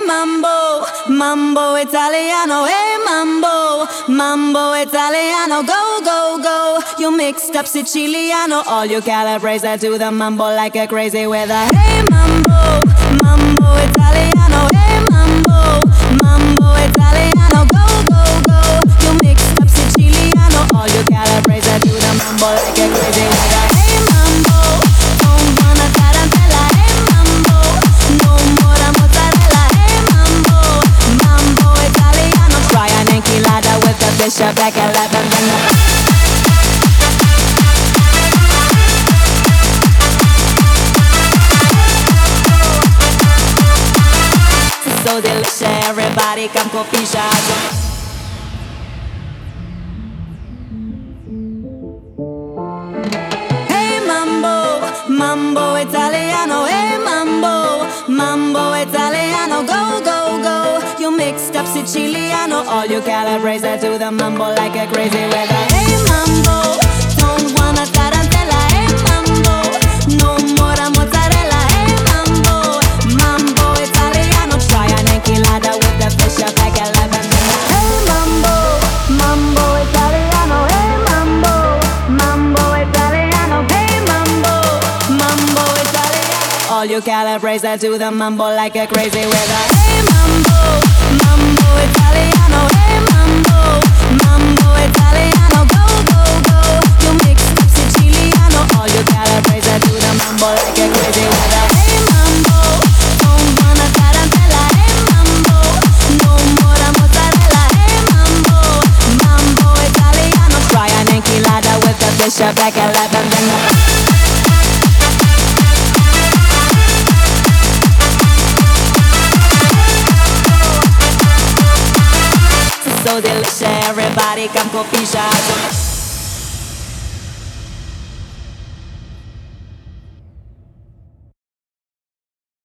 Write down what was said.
mambo, mambo Italiano, hey mambo, mambo Italiano, go, go, go. You mixed up Siciliano, all you Calabrese do the mambo like a crazy with a hey mambo, mambo Italiano, hey mambo, mambo Italiano, go, go, go. You mixed up Siciliano, all you Calabrese do the mambo like a crazy with a hey mambo, don't wanna tarantella, hey mambo, no more mozzarella, hey mambo, mambo Italiano, try an enchilada with the bishop like 11 then so delicious, everybody come copisce. Hey mambo, mambo Italiano, hey mambo, mambo Italiano, go, go, go. You mixed up Siciliano, all you Calabrese do the mambo like a crazy with a hey mambo, don't wanna tarantella, hey mambo, no more mozzarella, hey mambo, mambo Italiano, try an enchilada with the fish up like 11. Hey mambo, mambo Italiano, hey mambo, mambo Italiano, hey mambo, mambo Italiano, all you Calabrese do the mambo like a crazy with a hey mambo, mambo Italiano, hey mambo, mambo Italiano, go, go, go. You mixed up Siciliano, all you Calabrese do the mambo like a crazy with a hey mambo, don't wanna tarantella, hey mambo, no more mozzarella, hey mambo, mambo Italiano, try an enchilada with the bishop like 11 then so delicious, everybody come copisce.